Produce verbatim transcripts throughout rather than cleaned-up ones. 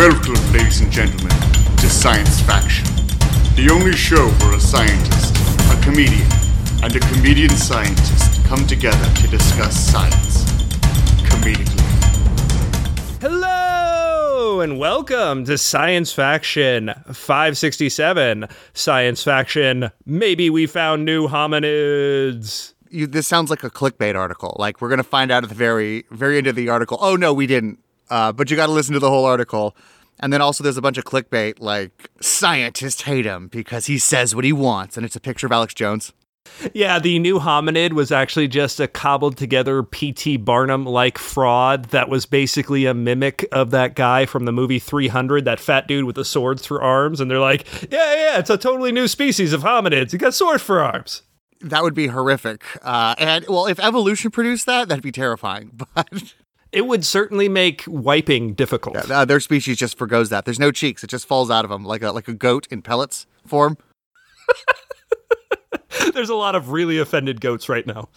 Welcome, ladies and gentlemen, to Science Faction, the only show where a scientist, a comedian, and a comedian scientist come together to discuss science comedically. Hello, and welcome to Science Faction five sixty-seven. Science Faction, maybe we found new hominids. You, this sounds like a clickbait article. Like, we're going to find out at the very, very end of the article, oh, no, we didn't. Uh, but you got to listen to the whole article. And then also there's a bunch of clickbait, like, scientists hate him because he says what he wants. And it's a picture of Alex Jones. Yeah, the new hominid was actually just a cobbled together P T Barnum-like fraud that was basically a mimic of that guy from the movie three hundred, that fat dude with the swords for arms. And they're like, yeah, yeah, it's a totally new species of hominids. He got swords for arms. That would be horrific. Uh, and, well, if evolution produced that, that'd be terrifying. But it would certainly make wiping difficult. Yeah, uh, their species just forgoes that. There's no cheeks. It just falls out of them like a like a goat in pellets form. There's a lot of really offended goats right now.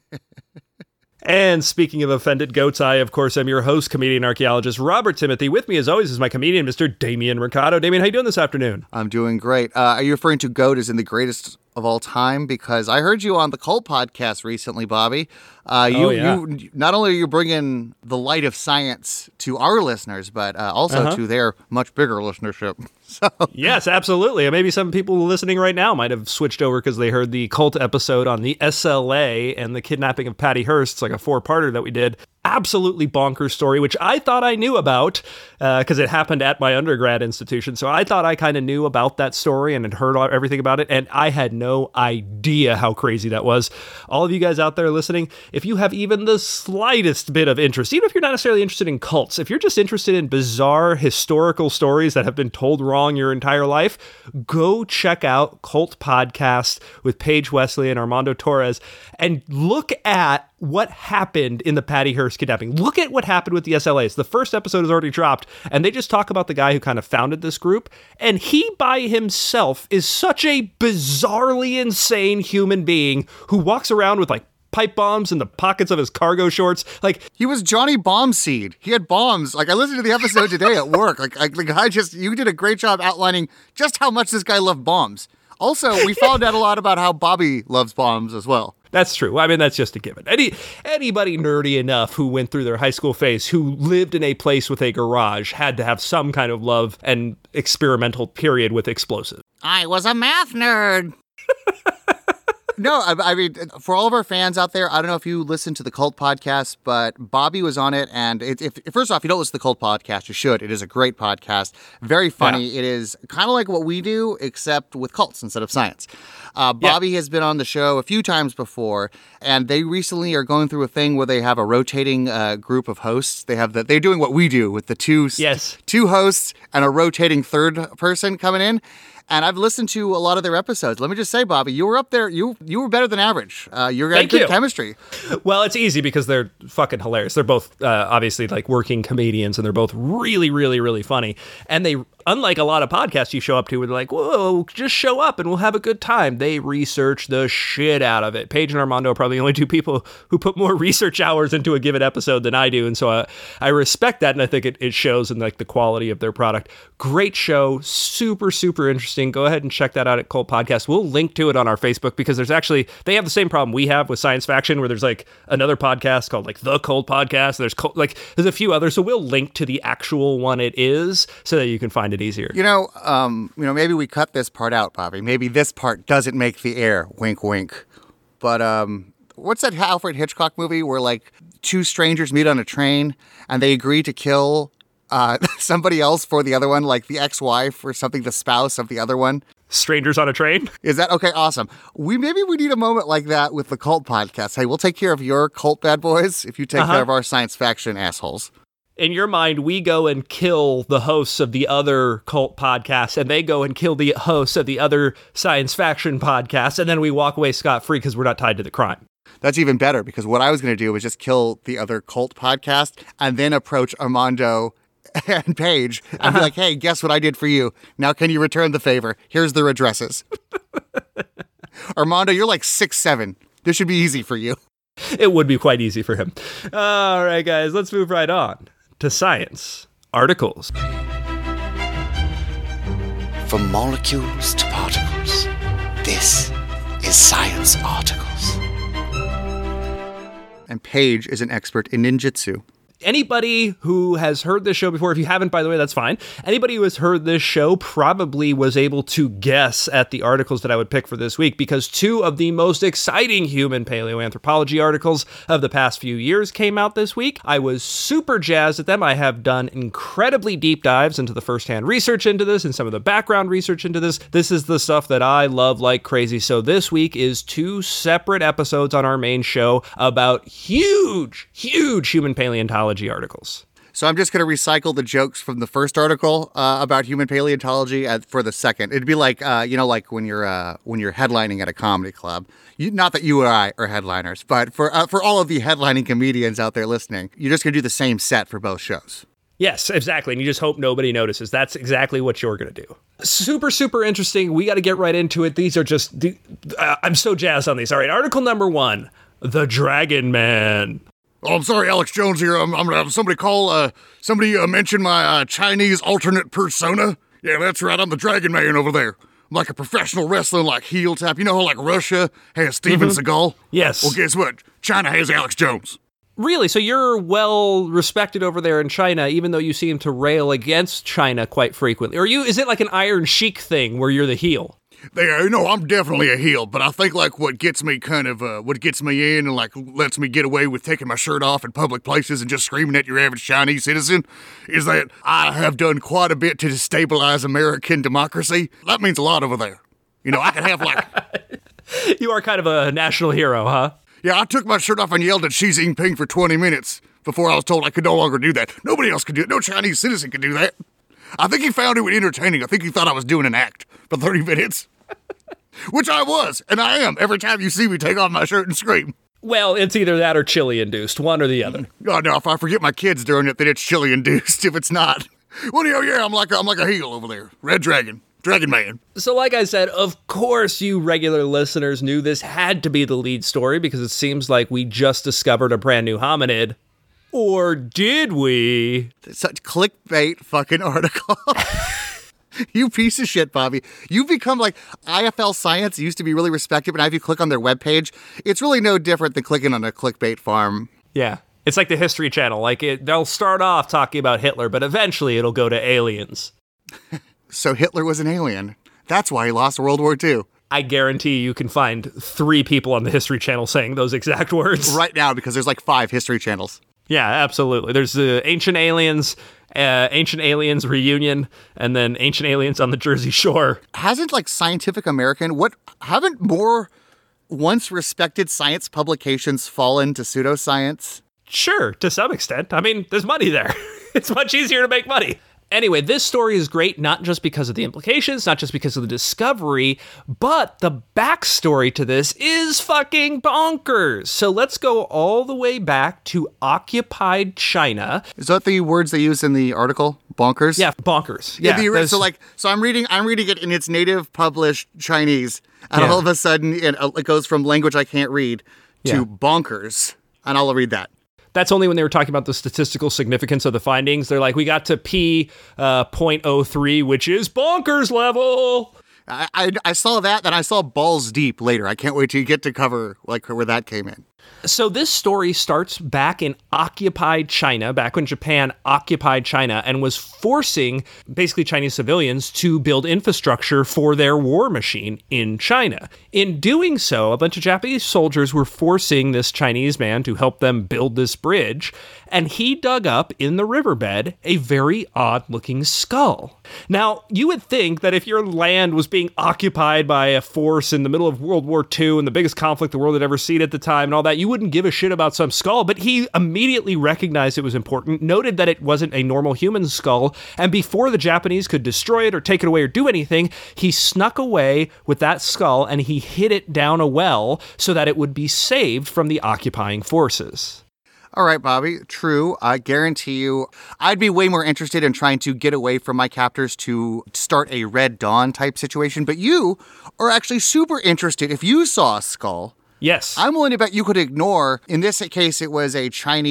And speaking of offended goats, I, of course, am your host, comedian archaeologist Robert Timothy. With me, as always, is my comedian, Mister Damien Ricardo. Damien, how you doing this afternoon? I'm doing great. Uh, are you referring to goat as in the greatest of all time? Because I heard you on the Cult podcast recently, Bobby. Uh, you, oh, yeah. you not only are you bringing the light of science to our listeners, but uh, also uh-huh. to their much bigger listenership. So yes, absolutely. And maybe some people listening right now might have switched over because they heard the Cult episode on the S L A and the kidnapping of Patty Hearst. It's like a four-parter that we did. Absolutely bonkers story, which I thought I knew about because uh, it happened at my undergrad institution. So I thought I kind of knew about that story and had heard everything about it. And I had no idea how crazy that was. All of you guys out there listening, if you have even the slightest bit of interest, even if you're not necessarily interested in cults, if you're just interested in bizarre historical stories that have been told wrong your entire life, go check out Cult Podcast with Paige Wesley and Armando Torres and look at what happened in the Patty Hearst kidnapping. Look at what happened with the S L As. The first episode is already dropped, and they just talk about the guy who kind of founded this group, and he by himself is such a bizarrely insane human being who walks around with like pipe bombs in the pockets of his cargo shorts. Like, he was Johnny Bombseed. He had bombs. Like, I listened to the episode today at work. Like, I, the guy just, you did a great job outlining just how much this guy loved bombs. Also, we found out a lot about how Bobby loves bombs as well. That's true. I mean, that's just a given. Any anybody nerdy enough who went through their high school phase, who lived in a place with a garage, had to have some kind of love and experimental period with explosives. I was a math nerd. No, I, I mean, for all of our fans out there, I don't know if you listen to the Cult podcast, but Bobby was on it. And it, if first off, if you don't listen to the Cult podcast, you should. It is a great podcast. Very funny. Yeah. It is kind of like what we do, except with cults instead of science. Uh, Bobby yeah. has been on the show a few times before, and they recently are going through a thing where they have a rotating uh, group of hosts. They have the, they're doing what we do with the two, yes. two hosts and a rotating third person coming in. And I've listened to a lot of their episodes. Let me just say, Bobby, you were up there. You you were better than average. Uh, you had good you. chemistry. Well, it's easy because they're fucking hilarious. They're both uh, obviously like working comedians, and they're both really, really, really funny. And they, unlike a lot of podcasts you show up to, where they're like, whoa, just show up and we'll have a good time. They research the shit out of it. Paige and Armando are probably the only two people who put more research hours into a given episode than I do. And so I, I respect that, and I think it, it shows in like the quality of their product. Great show. Super, super interesting. Go ahead and check that out at Cult Podcast. We'll link to it on our Facebook because there's actually, they have the same problem we have with Science Faction, where there's like another podcast called like The Cult Podcast. There's Cult, like, there's a few others. So we'll link to the actual one it is so that you can find it easier. You know, um, you know, maybe we cut this part out, Bobby. Maybe this part doesn't make the air. Wink, wink. But um, what's that Alfred Hitchcock movie where like two strangers meet on a train and they agree to kill Uh, somebody else for the other one, like the ex-wife or something, the spouse of the other one? Strangers on a Train? Is that okay? Awesome. We maybe we need a moment like that with the Cult podcast. Hey, we'll take care of your cult bad boys if you take uh-huh. care of our Science Faction assholes. In your mind, we go and kill the hosts of the other Cult podcasts, and they go and kill the hosts of the other Science Faction podcasts, and then we walk away scot-free because we're not tied to the crime. That's even better, because what I was going to do was just kill the other Cult podcast and then approach Armando and Paige and uh-huh. be like, hey, guess what I did for you? Now can you return the favor? Here's their addresses. Armando, you're like six seven. This should be easy for you. It would be quite easy for him. All right, guys, let's move right on to science articles. From molecules to particles, this is Science Articles. And Paige is an expert in ninjutsu. Anybody who has heard this show before, if you haven't, by the way, that's fine. Anybody who has heard this show probably was able to guess at the articles that I would pick for this week, because two of the most exciting human paleoanthropology articles of the past few years came out this week. I was super jazzed at them. I have done incredibly deep dives into the firsthand research into this and some of the background research into this. This is the stuff that I love like crazy. So this week is two separate episodes on our main show about huge, huge human paleontology articles. So I'm just going to recycle the jokes from the first article uh, about human paleontology at, for the second. It'd be like, uh, you know, like when you're uh, when you're headlining at a comedy club. You, not that you or I are headliners, but for uh, for all of the headlining comedians out there listening, you're just going to do the same set for both shows. Yes, exactly. And you just hope nobody notices. That's exactly what you're going to do. Super, super interesting. We got to get right into it. These are just, uh, I'm so jazzed on these. All right, article number one, The Dragon Man. Oh, I'm sorry, Alex Jones here. I'm, I'm gonna have somebody call, uh, somebody uh, mention my uh, Chinese alternate persona. Yeah, that's right, I'm the Dragon Man over there. I'm like a professional wrestler, like heel tap. You know how like Russia has Steven Mm-hmm. Seagal? Yes. Well, guess what? China has Alex Jones. Really? So you're well respected over there in China, even though you seem to rail against China quite frequently. Or you? Is it like an Iron Sheik thing where you're the heel? They, uh, no, I'm definitely a heel, but I think like what gets me kind of, uh, what gets me in and like lets me get away with taking my shirt off in public places and just screaming at your average Chinese citizen is that I have done quite a bit to destabilize American democracy. That means a lot over there. You know, I can have like... You are kind of a national hero, huh? Yeah, I took my shirt off and yelled at Xi Jinping for twenty minutes before I was told I could no longer do that. Nobody else could do it. No Chinese citizen could do that. I think he found it entertaining. I think he thought I was doing an act for thirty minutes. Which I was, and I am, every time you see me take off my shirt and scream. Well, it's either that or chili-induced, one or the other. Oh, no, if I forget my kids during it, then it's chili-induced. If it's not, well, yeah, yeah, I'm like, a, I'm like a heel over there. Red Dragon. Dragon Man. So like I said, of course you regular listeners knew this had to be the lead story because it seems like we just discovered a brand new hominid. Or did we? Such clickbait fucking article. You piece of shit, Bobby. You've become like I F L Science used to be really respected, but now if you click on their webpage, it's really no different than clicking on a clickbait farm. Yeah. It's like the History Channel. Like it, they'll start off talking about Hitler, but eventually it'll go to aliens. So Hitler was an alien. That's why he lost World War Two. I guarantee you can find three people on the History Channel saying those exact words. Right now, because there's like five History Channels. Yeah, absolutely. There's the Ancient Aliens, uh, Ancient Aliens Reunion, and then Ancient Aliens on the Jersey Shore. Hasn't like Scientific American, what, haven't more once respected science publications fallen to pseudoscience? Sure, to some extent. I mean, there's money there. It's much easier to make money. Anyway, this story is great, not just because of the implications, not just because of the discovery, but the backstory to this is fucking bonkers. So let's go all the way back to occupied China. Is that the words they use in the article? Bonkers? Yeah, bonkers. Yeah. yeah the, there's- so like, so I'm reading, I'm reading it in its native published Chinese, and Yeah. all of a sudden it, it goes from language I can't read to Yeah. bonkers, and I'll read that. That's only when they were talking about the statistical significance of the findings. They're like, we got to P uh, zero point zero three, which is bonkers level. I, I I saw that, then I saw balls deep later. I can't wait to get to cover like where that came in. So this story starts back in occupied China, back when Japan occupied China and was forcing basically Chinese civilians to build infrastructure for their war machine in China. In doing so, a bunch of Japanese soldiers were forcing this Chinese man to help them build this bridge, and he dug up in the riverbed a very odd-looking skull. Now, you would think that if your land was being occupied by a force in the middle of World War Two and the biggest conflict the world had ever seen at the time and all that, you wouldn't give a shit about some skull, but he immediately recognized it was important, noted that it wasn't a normal human skull, and before the Japanese could destroy it or take it away or do anything, he snuck away with that skull and he hid it down a well so that it would be saved from the occupying forces. All right, Bobby, true. I guarantee you, I'd be way more interested in trying to get away from my captors to start a Red Dawn type situation, but you are actually super interested. If you saw a skull, Yes. I'm willing to bet you could ignore, in this case, it was a Chinese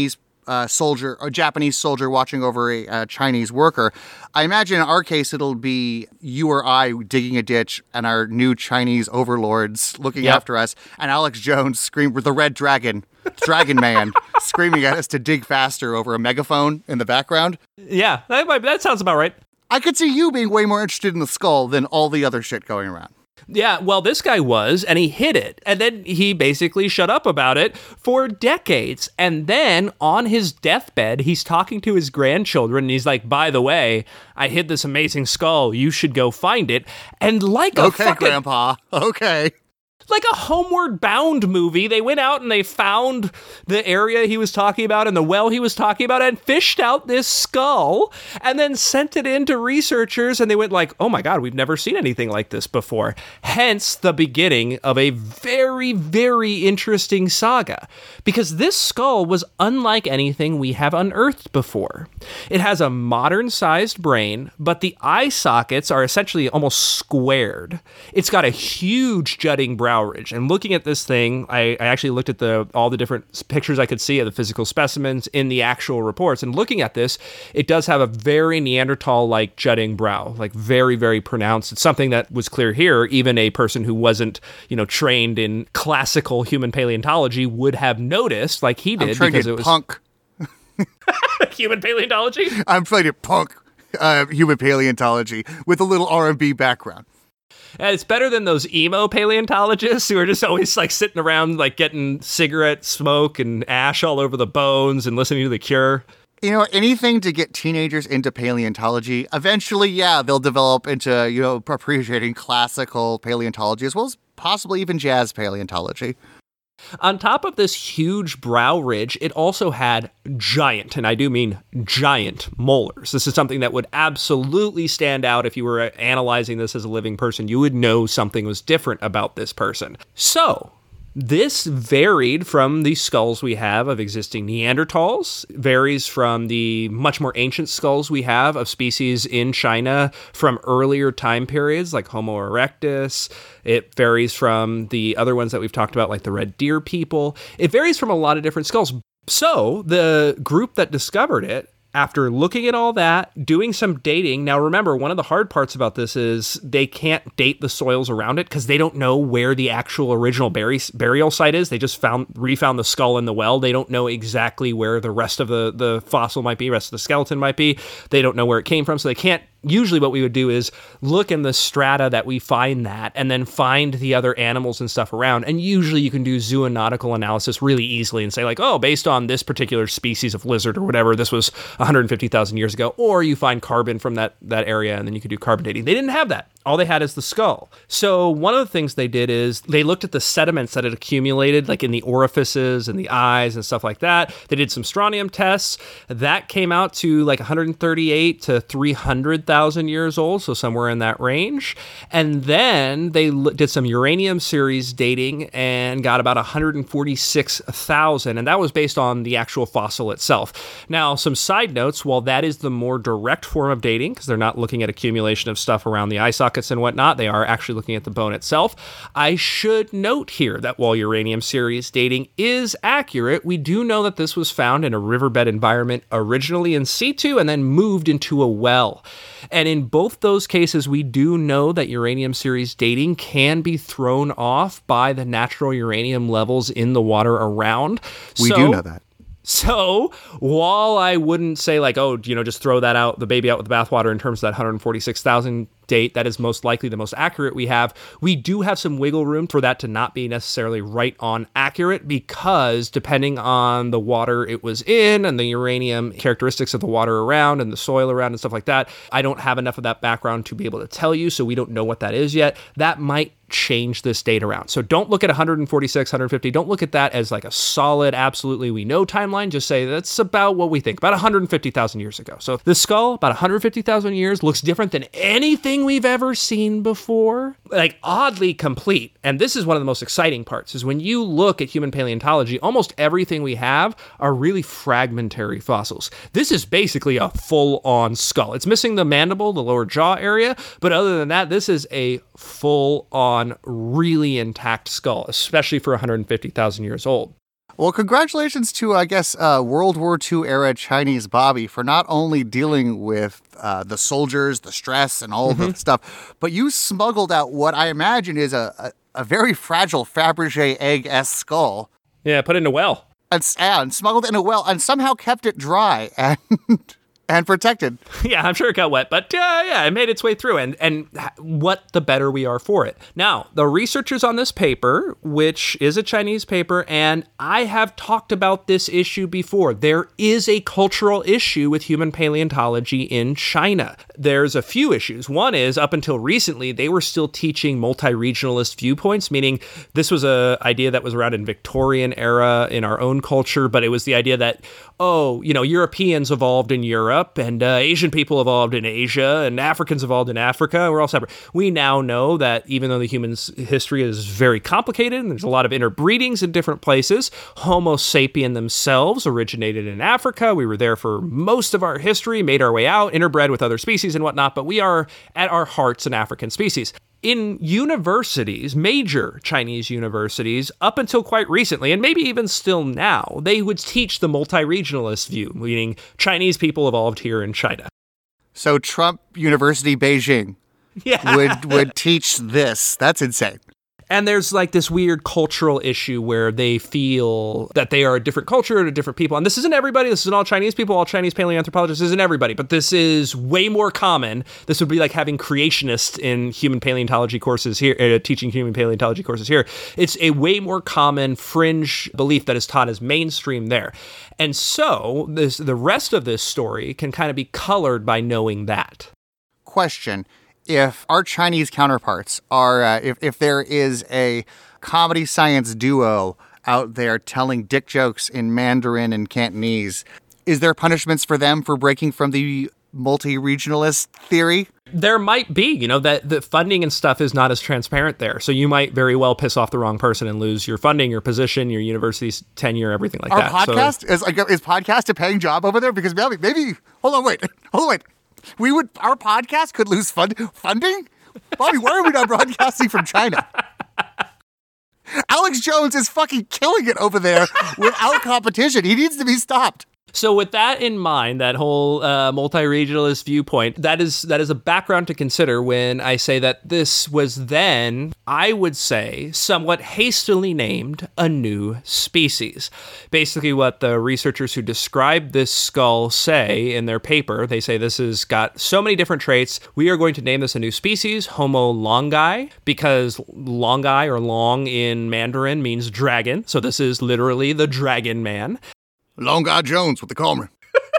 uh, soldier, a Japanese soldier watching over a, a Chinese worker. I imagine in our case, it'll be you or I digging a ditch and our new Chinese overlords looking Yep. after us, and Alex Jones scream with the red dragon, Dragon Man, screaming at us to dig faster over a megaphone in the background. Yeah, that, might, that sounds about right. I could see you being way more interested in the skull than all the other shit going around. Yeah, well, this guy was, and he hid it. And then he basically shut up about it for decades. And then on his deathbed, he's talking to his grandchildren, and he's like, by the way, I hid this amazing skull. You should go find it. And like a Okay, fucking... Grandpa. Okay. Like a Homeward Bound movie, they went out and they found the area he was talking about and the well he was talking about and fished out this skull and then sent it in to researchers, and they went like, oh my God, we've never seen anything like this before. Hence the beginning of a very, very interesting saga, because this skull was unlike anything we have unearthed before. It has a modern-sized brain, but the eye sockets are essentially almost squared. It's got a huge jutting brow ridge. And looking at this thing, I, I actually looked at the all the different pictures I could see of the physical specimens in the actual reports. And looking at this, it does have a very Neanderthal-like jutting brow, like very, very pronounced. It's something that was clear here. Even a person who wasn't, you know, trained in classical human paleontology would have noticed, like he did, I'm trained because in it was punk. human paleontology. I'm trained in punk uh, human paleontology with a little R and B background. And it's better than those emo paleontologists who are just always like sitting around like getting cigarette smoke and ash all over the bones and listening to The Cure. You know, anything to get teenagers into paleontology. Eventually, yeah, they'll develop into, you know, appreciating classical paleontology as well as possibly even jazz paleontology. On top of this huge brow ridge, it also had giant, and I do mean giant, molars. This is something that would absolutely stand out if you were analyzing this as a living person. You would know something was different about this person. So, this varied from the skulls we have of existing Neanderthals, varies from the much more ancient skulls we have of species in China from earlier time periods like Homo erectus. It varies from the other ones that we've talked about like the red deer people. It varies from a lot of different skulls. So the group that discovered it, after looking at all that, doing some dating. Now, remember, one of the hard parts about this is they can't date the soils around it because they don't know where the actual original buri- burial site is. They just found refound the skull in the well. They don't know exactly where the rest of the, the fossil might be, rest of the skeleton might be. They don't know where it came from, so they can't. Usually what we would do is look in the strata that we find that and then find the other animals and stuff around. And usually you can do zoonautical analysis really easily and say like, oh, based on this particular species of lizard or whatever, this was one hundred fifty thousand years ago. Or you find carbon from that, that area and then you could do carbon dating. They didn't have that. All they had is the skull. So one of the things they did is they looked at the sediments that had accumulated, like in the orifices and the eyes and stuff like that. They did some strontium tests. That came out to like one hundred thirty-eight to three hundred thousand years old, so somewhere in that range. And then they l- did some uranium series dating and got about one hundred forty-six thousand, and that was based on the actual fossil itself. Now, some side notes, while that is the more direct form of dating, because they're not looking at accumulation of stuff around the eye socket and whatnot, they are actually looking at the bone itself. I should note here that while uranium series dating is accurate, we do know that this was found in a riverbed environment originally in situ and then moved into a well. And in both those cases, we do know that uranium series dating can be thrown off by the natural uranium levels in the water around. We so, do know that. So while I wouldn't say like, oh, you know, just throw that out, the baby out with the bathwater in terms of that one hundred forty-six thousand date, that is most likely the most accurate we have, we do have some wiggle room for that to not be necessarily right on accurate, because depending on the water it was in and the uranium characteristics of the water around and the soil around and stuff like that, I don't have enough of that background to be able to tell you, so we don't know what that is yet. That might change this date around. So don't look at one hundred forty-six, one hundred fifty. Don't look at that as like a solid, absolutely we know timeline. Just say that's about what we think, about one hundred fifty thousand years ago. So the skull, about one hundred fifty thousand years, looks different than anything we've ever seen before. Like oddly complete. And this is one of the most exciting parts, is when you look at human paleontology, almost everything we have are really fragmentary fossils. This is basically a full-on skull. It's missing the mandible, the lower jaw area, but other than that, this is a full-on, really intact skull, especially for one hundred fifty thousand years old. Well, congratulations to, I guess, uh, World War Two era Chinese Bobby for not only dealing with uh, the soldiers, the stress, and all mm-hmm. the stuff, but you smuggled out what I imagine is a, a, a very fragile Fabergé egg-esque skull. Yeah, put it in a well. And, and smuggled it in a well and somehow kept it dry and and protected. Yeah, I'm sure it got wet, but uh, yeah, it made its way through. And and what the better we are for it. Now, the researchers on this paper, which is a Chinese paper, and I have talked about this issue before. There is a cultural issue with human paleontology in China. There's a few issues. One is, up until recently, they were still teaching multi-regionalist viewpoints, meaning this was an idea that was around in Victorian era in our own culture, but it was the idea that, oh, you know, Europeans evolved in Europe, and uh, Asian people evolved in Asia, and Africans evolved in Africa. We're all separate. We now know that even though the human history is very complicated, and there's a lot of interbreedings in different places, Homo sapien themselves originated in Africa. We were there for most of our history, made our way out, interbred with other species and whatnot, but we are at our hearts an African species. In universities, major Chinese universities, up until quite recently, and maybe even still now, they would teach the multi-regionalist view, meaning Chinese people evolved here in China. So Trump University Beijing yeah. would would teach this. That's insane. And there's like this weird cultural issue where they feel that they are a different culture to different people. And this isn't everybody. This isn't all Chinese people, all Chinese paleoanthropologists. This isn't everybody. But this is way more common. This would be like having creationists in human paleontology courses here, uh, teaching human paleontology courses here. It's a way more common fringe belief that is taught as mainstream there. And so this, the rest of this story can kind of be colored by knowing that. Question. If our Chinese counterparts are, uh, if, if there is a comedy science duo out there telling dick jokes in Mandarin and Cantonese, is there punishments for them for breaking from the multi-regionalist theory? There might be, you know, that the funding and stuff is not as transparent there. So you might very well piss off the wrong person and lose your funding, your position, your university's tenure, everything like our that. Our podcast? So, is, like, is podcast a paying job over there? Because maybe, maybe, hold on, wait, hold on, wait. We would, our podcast could lose fund, funding? Bobby, why are we not broadcasting from China? Alex Jones is fucking killing it over there without competition. He needs to be stopped. So with that in mind, that whole uh, multi-regionalist viewpoint, that is that is a background to consider when I say that this was then, I would say, somewhat hastily named a new species. Basically what the researchers who described this skull say in their paper, they say this has got so many different traits, we are going to name this a new species, Homo longi, because longi or long in Mandarin means dragon. So this is literally the dragon man. Long Guy Jones, what they call me.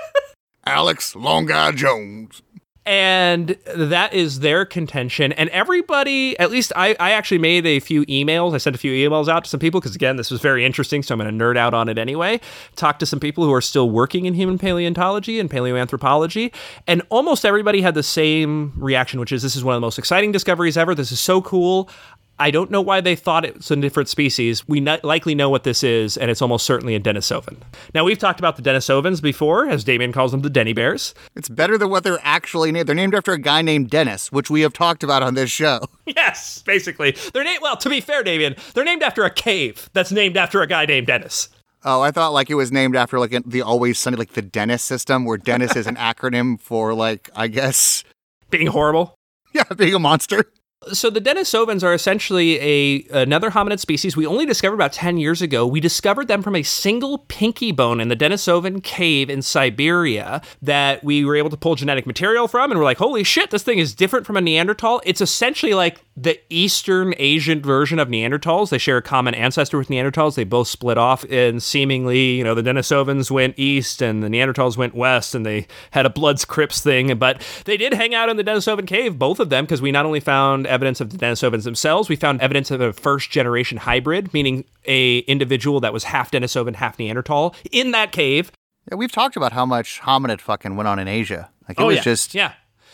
Alex Long Guy Jones. And that is their contention. And everybody, at least I, I actually made a few emails. I sent a few emails out to some people because, again, this was very interesting. So I'm going to nerd out on it anyway. Talk to some people who are still working in human paleontology and paleoanthropology. And almost everybody had the same reaction, which is this is one of the most exciting discoveries ever. This is so cool. I don't know why they thought it's a different species. We not likely know what this is, and it's almost certainly a Denisovan. Now, we've talked about the Denisovans before, as Damien calls them, the Denny Bears. It's better than what they're actually named. They're named after a guy named Dennis, which we have talked about on this show. Yes, basically. They're named, well, to be fair, Damien, they're named after a cave that's named after a guy named Dennis. Oh, I thought like it was named after like the Always Sunny, like the Dennis system, where Dennis is an acronym for like, I guess... Being horrible? Yeah, being a monster. So the Denisovans are essentially a another hominid species we only discovered about ten years ago. We discovered them from a single pinky bone in the Denisovan cave in Siberia that we were able to pull genetic material from, and we're like, holy shit, this thing is different from a Neanderthal. It's essentially like the Eastern Asian version of Neanderthals. They share a common ancestor with Neanderthals. They both split off, and seemingly, you know, the Denisovans went east and the Neanderthals went west, and they had a Bloods Crips thing, but they did hang out in the Denisovan cave, both of them, because we not only found evidence of the Denisovans themselves, we found evidence of a first generation hybrid, meaning a individual that was half Denisovan, half Neanderthal in that cave. Yeah, we've talked about how much hominid fucking went on in Asia. Like it oh, was yeah. just yeah.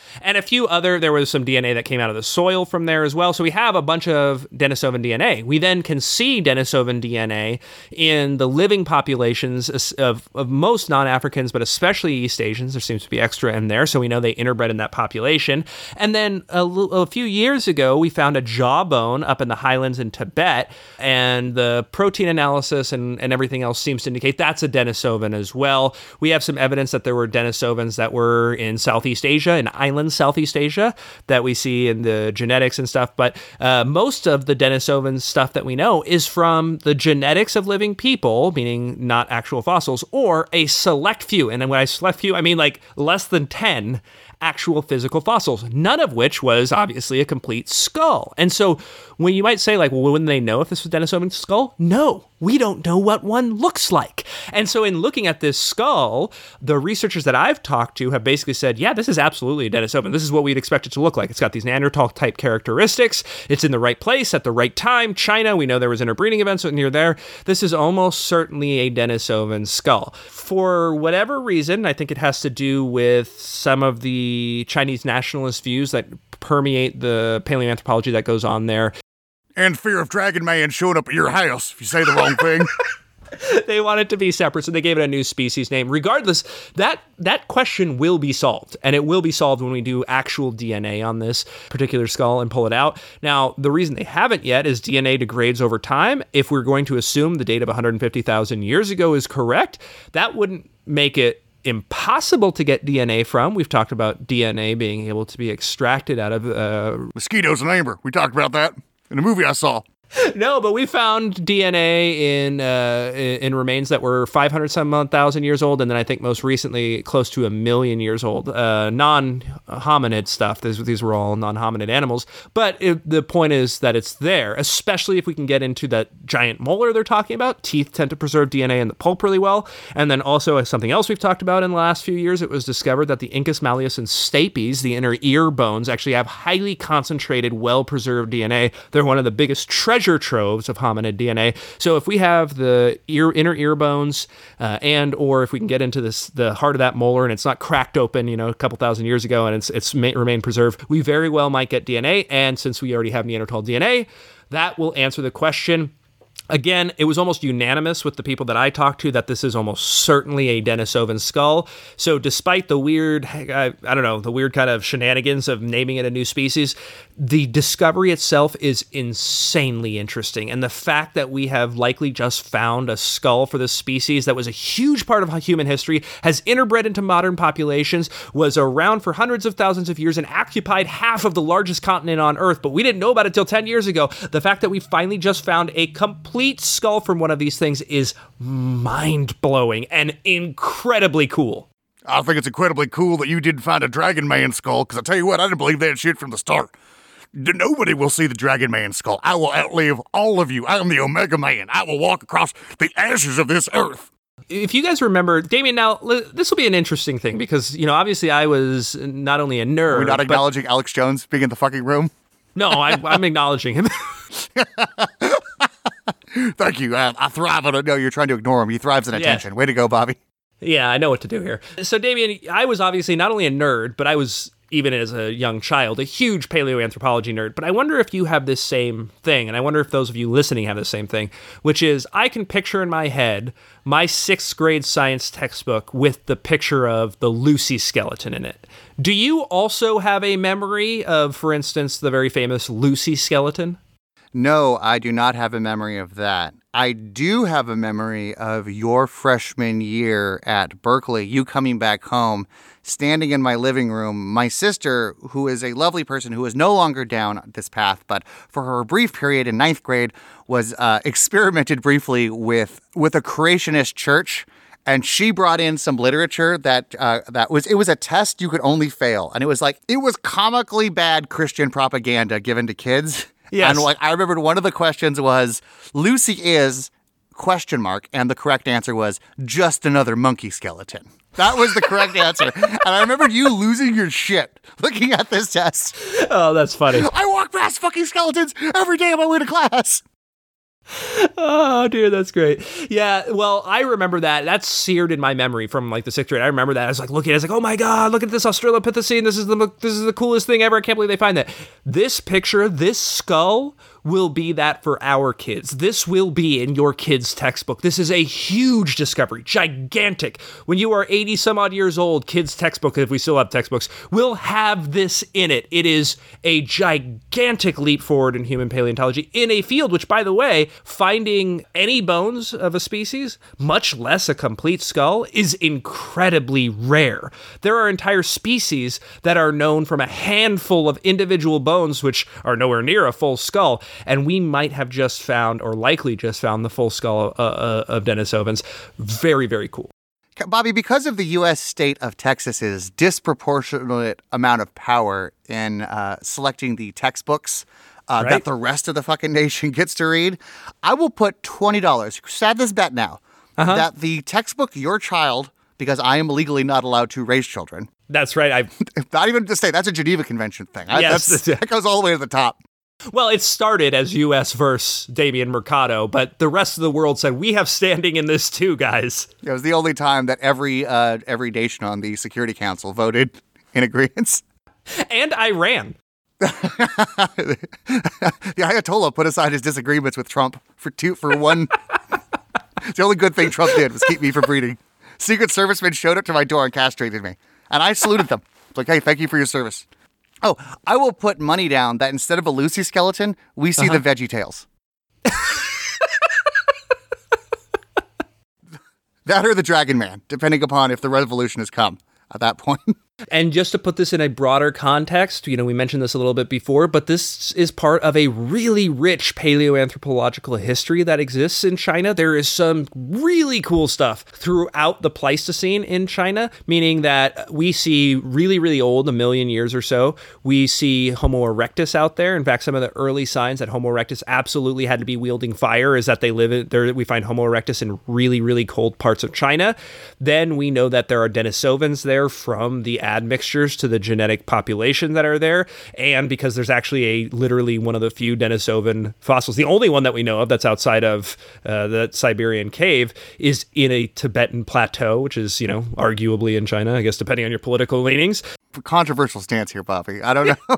And a few other, there was some D N A that came out of the soil from there as well. So we have a bunch of Denisovan D N A. We then can see Denisovan D N A in the living populations of, of most non-Africans, but especially East Asians. There seems to be extra in there. So we know they interbred in that population. And then a, a few years ago, we found a jawbone up in the highlands in Tibet. And the protein analysis and, and everything else seems to indicate that's a Denisovan as well. We have some evidence that there were Denisovans that were in Southeast Asia, in island Southeast Asia, that we see in the genetics and stuff. But uh, most of the Denisovan stuff that we know is from the genetics of living people, meaning not actual fossils, or a select few. And when I select few, I mean like less than ten actual physical fossils, none of which was obviously a complete skull. And so when you might say like, well, wouldn't they know if this was Denisovan's skull? No, we don't know what one looks like. And so in looking at this skull, the researchers that I've talked to have basically said, yeah, this is absolutely a Denisovan. This is what we'd expect it to look like. It's got these Neanderthal type characteristics. It's in the right place at the right time. China, we know there was interbreeding events near there. This is almost certainly a Denisovan skull. For whatever reason, I think it has to do with some of the Chinese nationalist views that permeate the paleoanthropology that goes on there. And fear of Dragon Man showing up at your house if you say the wrong thing. They want it to be separate, so they gave it a new species name. Regardless, that that question will be solved, and it will be solved when we do actual D N A on this particular skull and pull it out. Now, the reason they haven't yet is D N A degrades over time. If we're going to assume the date of one hundred fifty thousand years ago is correct, that wouldn't make it impossible to get D N A from. We've talked about D N A being able to be extracted out of... Uh, Mosquitoes and amber. We talked about that in a movie I saw. No, but we found D N A in uh, in remains that were five hundred some odd thousand years old, and then I think most recently close to a million years old. Uh, non-hominid stuff. These, these were all non-hominid animals. But it, the point is that it's there, especially if we can get into that giant molar they're talking about. Teeth tend to preserve D N A in the pulp really well. And then also something else we've talked about in the last few years, it was discovered that the Incus malleus and stapes, the inner ear bones, actually have highly concentrated, well-preserved D N A. They're one of the biggest treasures treasure troves of hominid D N A. So if we have the ear, inner ear bones, uh, and or if we can get into this the heart of that molar and it's not cracked open, you know, a couple thousand years ago, and it's it's ma- remained preserved, we very well might get D N A. And since we already have Neanderthal D N A, that will answer the question. Again, it was almost unanimous with the people that I talked to that this is almost certainly a Denisovan skull. So despite the weird, I, I don't know, the weird kind of shenanigans of naming it a new species, the discovery itself is insanely interesting. And the fact that we have likely just found a skull for this species that was a huge part of human history, has interbred into modern populations, was around for hundreds of thousands of years and occupied half of the largest continent on Earth, but we didn't know about it till ten years ago. The fact that we finally just found a complete skull from one of these things is mind-blowing and incredibly cool. I think it's incredibly cool that you didn't find a Dragon Man skull, because I tell you what, I didn't believe that shit from the start. Nobody will see the Dragon Man skull. I will outlive all of you. I am the Omega Man. I will walk across the ashes of this earth. If you guys remember, Damien, now, this will be an interesting thing, because, you know, obviously I was not only a nerd... Are we not but... acknowledging Alex Jones being in the fucking room? No, I, I'm acknowledging him. Thank you. Uh, I thrive on it. No, you're trying to ignore him. He thrives in attention. Yeah. Way to go, Bobby. Yeah, I know what to do here. So, Damien, I was obviously not only a nerd, but I was, even as a young child, a huge paleoanthropology nerd. But I wonder if you have this same thing, and I wonder if those of you listening have the same thing, which is I can picture in my head my sixth grade science textbook with the picture of the Lucy skeleton in it. Do you also have a memory of, for instance, the very famous Lucy skeleton? No, I do not have a memory of that. I do have a memory of your freshman year at Berkeley, you coming back home, standing in my living room. My sister, who is a lovely person who is no longer down this path, but for her brief period in ninth grade, was uh, experimented briefly with with a creationist church. And she brought in some literature that uh, that was, it was a test you could only fail. And it was like, it was comically bad Christian propaganda given to kids. Yes. And like, I remembered one of the questions was, Lucy is, question mark, and the correct answer was, just another monkey skeleton. That was the correct answer. And I remembered you losing your shit looking at this test. Oh, that's funny. I walk past fucking skeletons every day on my way to class. Oh, dude, that's great. Yeah, well, I remember that. That's seared in my memory from like the sixth grade. I remember that. I was like looking, I was like, oh my God, look at this Australopithecine. This is the this is the coolest thing ever. I can't believe they find that. This picture, this skull will be that for our kids. This will be in your kids' textbook. This is a huge discovery, gigantic. When you are eighty some odd years old, kids' textbook, if we still have textbooks, will have this in it. It is a gigantic leap forward in human paleontology in a field which, by the way, finding any bones of a species, much less a complete skull, is incredibly rare. There are entire species that are known from a handful of individual bones, which are nowhere near a full skull. And we might have just found, or likely just found, the full skull uh, uh, of Denisovans. Very, very cool. Bobby, because of the U S state of Texas's disproportionate amount of power in uh, selecting the textbooks uh, Right. that the rest of the fucking nation gets to read, I will put twenty dollars, set this bet now, Uh-huh. that the textbook your child, because I am legally not allowed to raise children, That's right. I not even to say, that's a Geneva Convention thing. I, Yes, that's, that's- that goes all the way to the top. Well, it started as U S versus Damien Mercado, but the rest of the world said, we have standing in this too, guys. It was the only time that every uh, every nation on the Security Council voted in agreement. And Iran. The Ayatollah put aside his disagreements with Trump for two for one. It's the only good thing Trump did was keep me from breeding. Secret Servicemen showed up to my door and castrated me, and I saluted them. It's like, hey, thank you for your service. Oh, I will put money down that instead of a Lucy skeleton, we see Uh-huh. the Veggie Tales. That or the Dragon Man, depending upon if the revolution has come at that point. And just to put this in a broader context, you know, we mentioned this a little bit before, but this is part of a really rich paleoanthropological history that exists in China. There is some really cool stuff throughout the Pleistocene in China, meaning that we see really, really old, a million years or so. We see Homo erectus out there. In fact, some of the early signs that Homo erectus absolutely had to be wielding fire is that they live in there. We find Homo erectus in really, really cold parts of China. Then we know that there are Denisovans there from the admixtures to the genetic population that are there, and because there's actually a literally one of the few Denisovan fossils, the only one that we know of that's outside of uh, the Siberian cave, is in a Tibetan plateau, which is, you know, arguably in China, I guess, depending on your political leanings. Controversial stance here, Bobby. I don't know.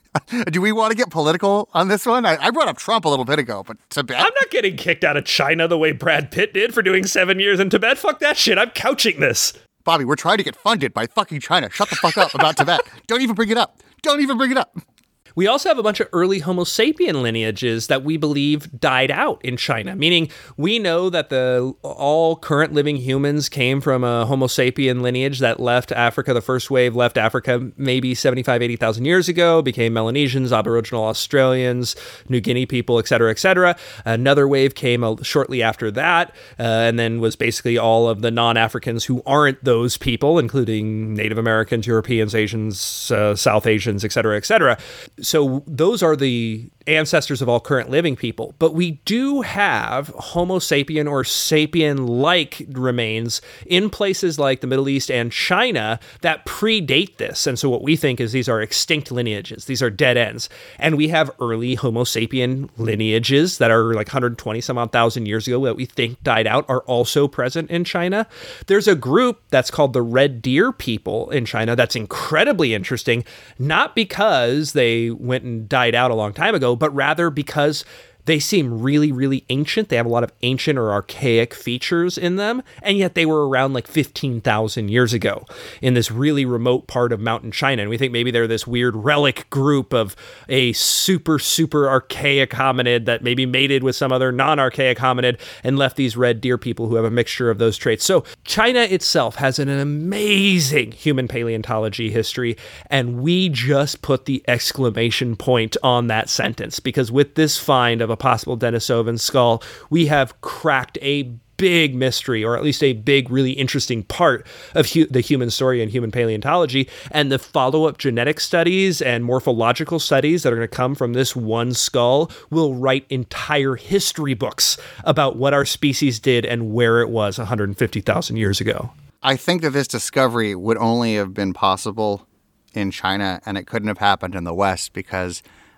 Do we want to get political on this one? I, I brought up Trump a little bit ago, but Tibet? I'm not getting kicked out of China the way Brad Pitt did for doing seven years in Tibet. Fuck that shit. I'm couching this. Bobby, we're trying to get funded by fucking China. Shut the fuck up about Tibet. Don't even bring it up. Don't even bring it up. We also have a bunch of early Homo sapien lineages that we believe died out in China, meaning we know that the all current living humans came from a Homo sapien lineage that left Africa. The first wave left Africa maybe seventy-five, eighty thousand years ago, became Melanesians, Aboriginal Australians, New Guinea people, et cetera, et cetera. Another wave came uh, shortly after that, uh, and then was basically all of the non-Africans who aren't those people, including Native Americans, Europeans, Asians, uh, South Asians, et cetera, et cetera. So those are the ancestors of all current living people. But we do have Homo sapien or sapien-like remains in places like the Middle East and China that predate this. And so what we think is these are extinct lineages. These are dead ends. And we have early Homo sapien lineages that are like one hundred twenty some odd thousand years ago that we think died out are also present in China. There's a group that's called the Red Deer people in China that's incredibly interesting, not because they went and died out a long time ago, but rather because they seem really, really ancient. They have a lot of ancient or archaic features in them, and yet they were around like fifteen thousand years ago in this really remote part of mountain China. And we think maybe they're this weird relic group of a super, super archaic hominid that maybe mated with some other non-archaic hominid and left these red deer people who have a mixture of those traits. So China itself has an amazing human paleontology history, and we just put the exclamation point on that sentence because with this find of a possible Denisovan skull, we have cracked a big mystery, or at least a big, really interesting part of hu- the human story and human paleontology. And the follow-up genetic studies and morphological studies that are going to come from this one skull will write entire history books about what our species did and where it was one hundred fifty thousand years ago. I think that this discovery would only have been possible in China, and it couldn't have happened in the West because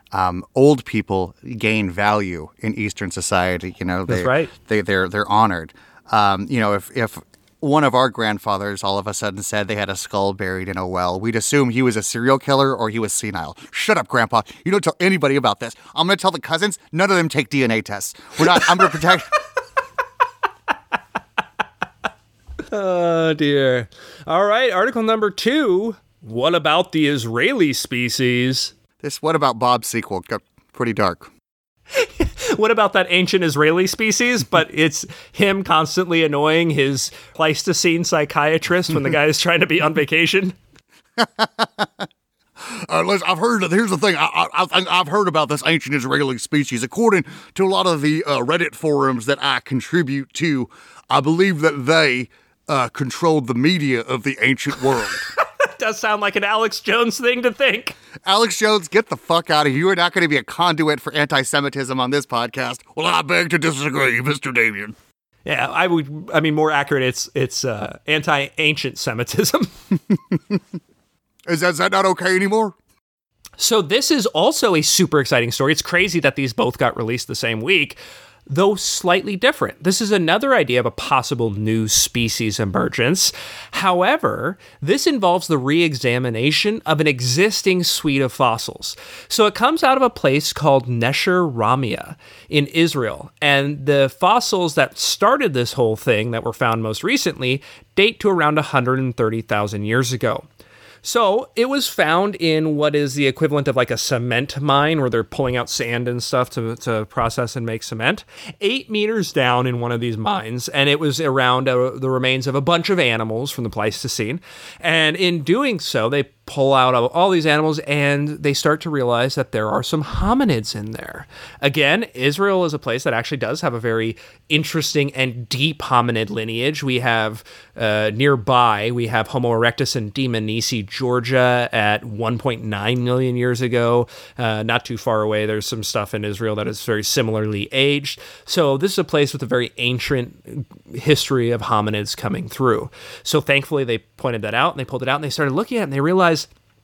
um, old people gain value in Eastern society. You know, they, That's right. They they're they're honored. Um, you know, if if one of our grandfathers all of a sudden said they had a skull buried in a well, we'd assume he was a serial killer or he was senile. Shut up, Grandpa. You don't tell anybody about this. I'm going to tell the cousins. None of them take D N A tests. We're not. I'm going to protect. Oh, dear. All right, article number two. What about the Israeli species? This What About Bob sequel got pretty dark. What about that ancient Israeli species? But it's him constantly annoying his Pleistocene psychiatrist when the guy is trying to be on vacation. Uh, listen, I've heard. Here's the thing. I, I, I, I've heard about this ancient Israeli species. According to a lot of the uh, Reddit forums that I contribute to, I believe that they uh, controlled the media of the ancient world. Does sound like an Alex Jones thing to think. Alex Jones, get the fuck out of here. You are not going to be a conduit for anti-Semitism on this podcast. Well, I beg to disagree, Mister Damien. Yeah, I would. I mean, more accurate. It's it's uh, anti-ancient Semitism. Is that, is that not okay anymore? So this is also a super exciting story. It's crazy that these both got released the same week, though slightly different. This is another idea of a possible new species emergence. However, this involves the re-examination of an existing suite of fossils. So it comes out of a place called Nesher Ramia in Israel. And the fossils that started this whole thing that were found most recently date to around one hundred thirty thousand years ago. So it was found in what is the equivalent of like a cement mine where they're pulling out sand and stuff to, to process and make cement. Eight meters down in one of these mines, and it was around uh, the remains of a bunch of animals from the Pleistocene. And in doing so, they pull out all these animals and they start to realize that there are some hominids in there. Again, Israel is a place that actually does have a very interesting and deep hominid lineage. We have uh, nearby, we have Homo erectus in Dmanisi, Georgia at one point nine million years ago. Uh, not too far away, there's some stuff in Israel that is very similarly aged. So this is a place with a very ancient history of hominids coming through. So thankfully they pointed that out and they pulled it out and they started looking at it and they realized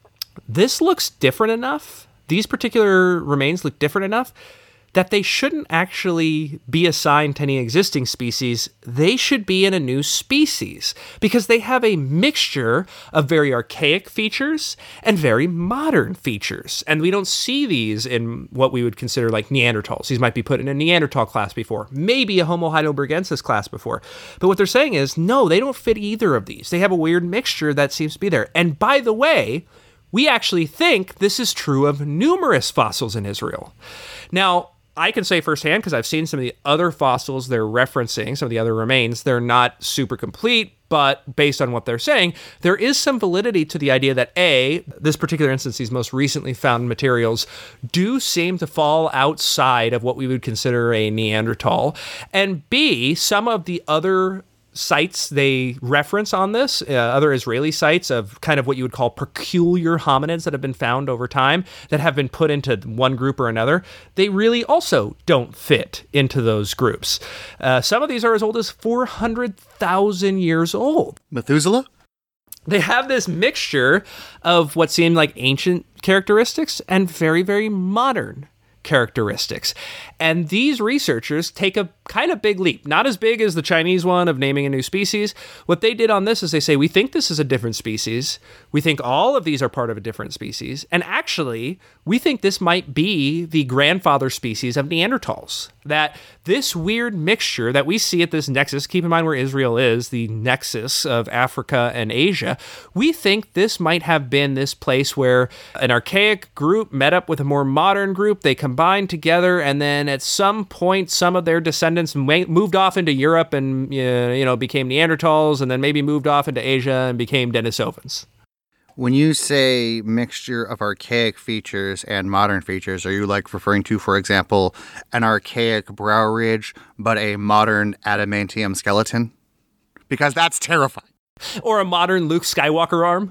this looks different enough. These particular remains look different enough that they shouldn't actually be assigned to any existing species. They should be in a new species because they have a mixture of very archaic features and very modern features. And we don't see these in what we would consider like Neanderthals. These might be put in a Neanderthal class before, maybe a Homo heidelbergensis class before. But what they're saying is, no, they don't fit either of these. They have a weird mixture that seems to be there. And by the way, we actually think this is true of numerous fossils in Israel. Now, I can say firsthand, because I've seen some of the other fossils they're referencing, some of the other remains, they're not super complete, but based on what they're saying, there is some validity to the idea that A, this particular instance, these most recently found materials do seem to fall outside of what we would consider a Neanderthal, and B, some of the other sites they reference on this, uh, other Israeli sites of kind of what you would call peculiar hominids that have been found over time that have been put into one group or another, they really also don't fit into those groups. Uh, some of these are as old as four hundred thousand years old. Methuselah? They have this mixture of what seem like ancient characteristics and very, very modern characteristics. And these researchers take a kind of big leap, not as big as the Chinese one of naming a new species. What they did on this is they say, we think this is a different species. We think all of these are part of a different species. And actually, we think this might be the grandfather species of Neanderthals. That this weird mixture that we see at this nexus, keep in mind where Israel is, the nexus of Africa and Asia, we think this might have been this place where an archaic group met up with a more modern group, they combined together, and then at some point, some of their descendants moved off into Europe and, you know, became Neanderthals, and then maybe moved off into Asia and became Denisovans. When you say mixture of archaic features and modern features, are you like referring to, for example, an archaic brow ridge, but a modern adamantium skeleton? Because that's terrifying. Or a modern Luke Skywalker arm?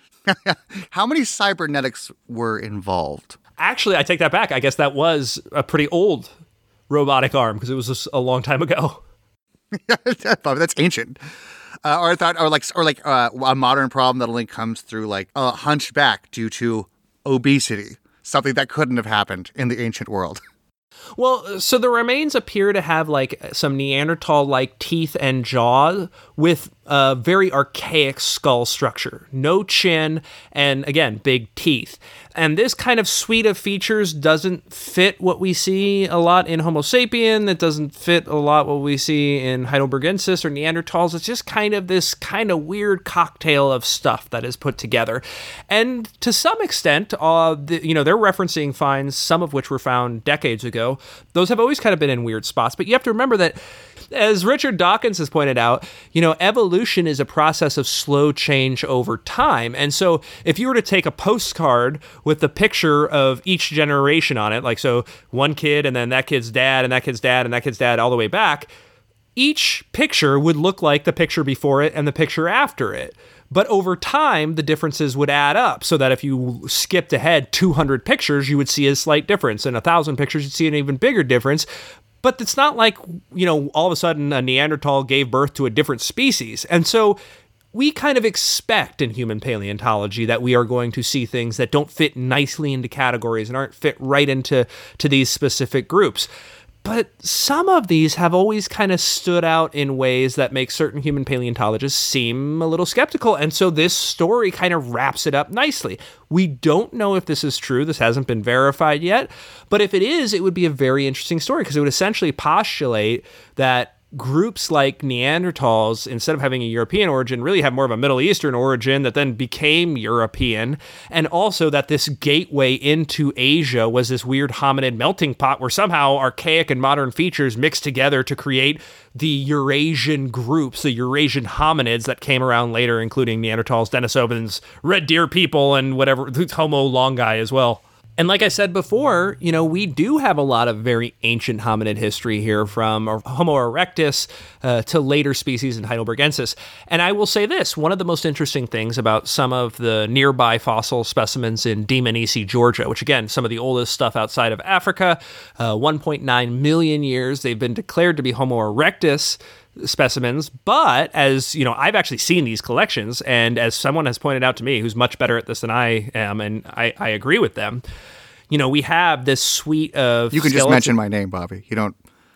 How many cybernetics were involved? Actually, I take that back. I guess that was a pretty old robotic arm because it was just a long time ago. That's ancient. Uh, or I thought, or like, or like uh, a modern problem that only comes through like a hunchback due to obesity. something that couldn't have happened in the ancient world. Well, so the remains appear to have like some Neanderthal-like teeth and jaw with a very archaic skull structure. No chin, and again, big teeth. And this kind of suite of features doesn't fit what we see a lot in Homo sapien. It doesn't fit a lot what we see in Heidelbergensis or Neanderthals. It's just kind of this kind of weird cocktail of stuff that is put together. And to some extent, uh, the, you know, they're referencing finds, some of which were found decades ago. Those have always kind of been in weird spots. But you have to remember that, as Richard Dawkins has pointed out, you know, evolution is a process of slow change over time. And so if you were to take a postcard with the picture of each generation on it, like so one kid and then that kid's dad and that kid's dad and that kid's dad all the way back, each picture would look like the picture before it and the picture after it. But over time, the differences would add up so that if you skipped ahead two hundred pictures, you would see a slight difference. And one thousand pictures, you'd see an even bigger difference. But it's not like, you know, all of a sudden a Neanderthal gave birth to a different species. And so we kind of expect in human paleontology that we are going to see things that don't fit nicely into categories and aren't fit right into to these specific groups. But some of these have always kind of stood out in ways that make certain human paleontologists seem a little skeptical. And so this story kind of wraps it up nicely. We don't know if this is true. This hasn't been verified yet. But if it is, it would be a very interesting story because it would essentially postulate that groups like Neanderthals, instead of having a European origin, really have more of a Middle Eastern origin that then became European. And also that this gateway into Asia was this weird hominid melting pot where somehow archaic and modern features mixed together to create the Eurasian groups, the Eurasian hominids that came around later, including Neanderthals, Denisovans, Red Deer people, and whatever, Homo longi as well. And like I said before, you know, we do have a lot of very ancient hominid history here, from Homo erectus uh, to later species in Heidelbergensis. And I will say this, one of the most interesting things about some of the nearby fossil specimens in Dmanisi, Georgia, which again, some of the oldest stuff outside of Africa, uh, one point nine million years, they've been declared to be Homo erectus specimens. But as you know, I've actually seen these collections, and as someone has pointed out to me who's much better at this than I am, and I, I agree with them, you know, we have this suite of You can skeleton- just mention my name, Bobby. You don't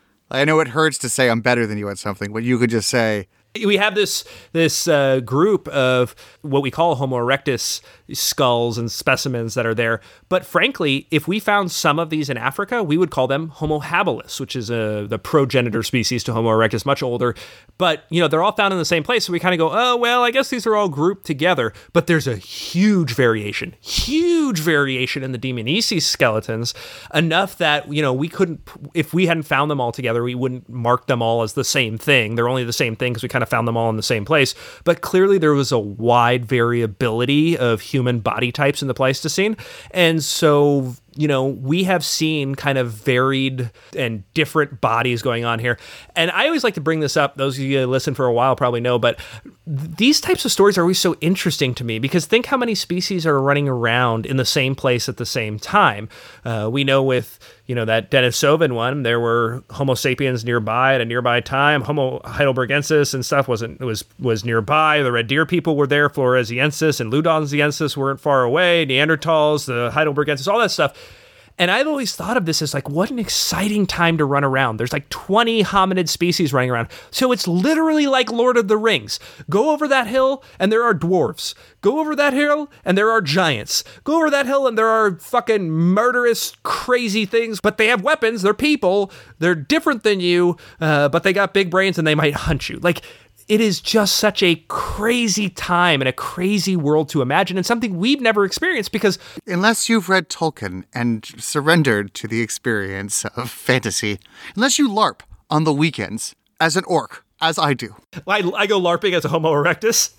I know it hurts to say I'm better than you at something, but you could just say we have this this uh, group of what we call Homo erectus skulls and specimens that are there. But frankly, if we found some of these in Africa, we would call them Homo habilis, which is a, the progenitor species to Homo erectus, much older. But, you know, they're all found in the same place. So we kind of go, oh, well, I guess these are all grouped together. But there's a huge variation, huge variation in the Dmanisi skeletons, enough that, you know, we couldn't, if we hadn't found them all together, we wouldn't mark them all as the same thing. They're only the same thing because we kind of found them all in the same place. But clearly there was a wide variability of human body types in the Pleistocene. And so, you know, we have seen kind of varied and different bodies going on here. And I always like to bring this up. Those of you who listen for a while probably know, but these types of stories are always so interesting to me because think how many species are running around in the same place at the same time. Uh, we know with, you know, that Denisovan one, there were Homo sapiens nearby at a nearby time. Homo heidelbergensis and stuff wasn't was was nearby. The Red Deer people were there. Floresiensis and Ludonsiensis weren't far away. Neanderthals, the heidelbergensis, all that stuff. And I've always thought of this as like, what an exciting time to run around. There's like twenty hominid species running around. So it's literally like Lord of the Rings. Go over that hill and there are dwarves. Go over that hill and there are giants. Go over that hill and there are fucking murderous, crazy things, but they have weapons. They're people. They're different than you, uh, but they got big brains and they might hunt you. Like, it is just such a crazy time and a crazy world to imagine and something we've never experienced because unless you've read Tolkien and surrendered to the experience of fantasy, unless you LARP on the weekends as an orc, as I do. I, I go LARPing as a Homo erectus.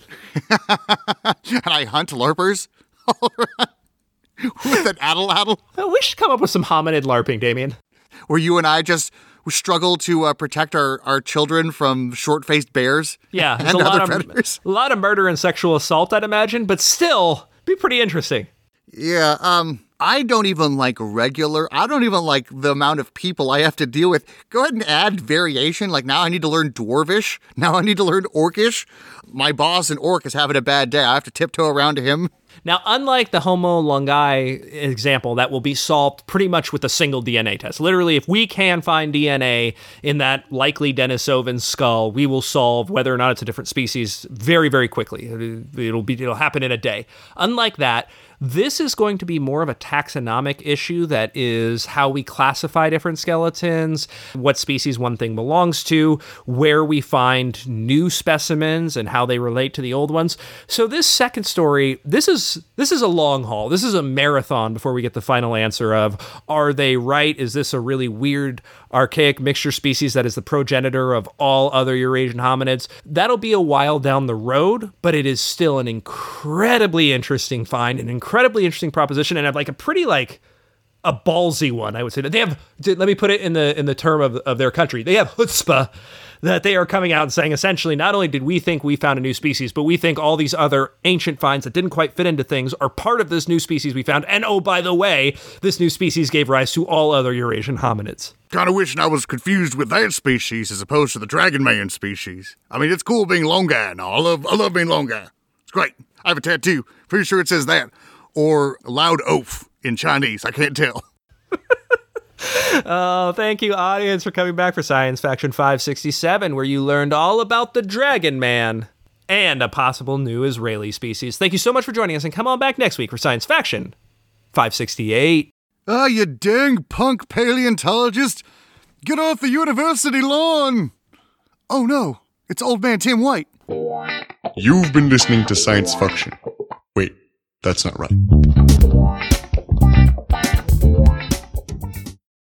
And I hunt LARPers all around with an addle-addle. Well, we should come up with some hominid LARPing, Damien. Where you and I just struggle to uh, protect our, our children from short-faced bears. Yeah, and there's a lot, other of, predators. a lot of murder and sexual assault, I'd imagine, but still be pretty interesting. Yeah, um, I don't even like regular, I don't even like the amount of people I have to deal with. Go ahead and add variation, like now I need to learn Dwarvish, now I need to learn Orcish. My boss in Orc is having a bad day, I have to tiptoe around to him Now, unlike the Homo longi example, that will be solved pretty much with a single D N A test. Literally, if we can find D N A in that likely Denisovan skull, we will solve whether or not it's a different species very, very quickly. It'll be it'll happen in a day. Unlike that, this is going to be more of a taxonomic issue, that is how we classify different skeletons, what species one thing belongs to, where we find new specimens and how they relate to the old ones. So this second story, this is this is a long haul. This is a marathon before we get the final answer of, are they right? Is this a really weird, archaic mixture species that is the progenitor of all other Eurasian hominids? That'll be a while down the road, but it is still an incredibly interesting find, an incredibly interesting proposition, and like a pretty like a ballsy one, I would say. That they have, let me put it in the in the term of, of their country, they have chutzpah, that they are coming out and saying, essentially, not only did we think we found a new species, but we think all these other ancient finds that didn't quite fit into things are part of this new species we found. And oh, by the way, this new species gave rise to all other Eurasian hominids. Kind of wishing I was confused with that species as opposed to the Dragon Man species. I mean, it's cool being long guy and all. I love, I love being long guy. It's great. I have a tattoo. Pretty sure it says that. Or loud oaf in Chinese. I can't tell. Oh, thank you, audience, for coming back for Science Faction five sixty-seven, where you learned all about the Dragon Man and a possible new Israeli species. Thank you so much for joining us, and come on back next week for Science Faction five sixty-eight. Ah, you dang punk paleontologist! Get off the university lawn! Oh no, it's old man Tim White. You've been listening to Science Faction. Wait, that's not right.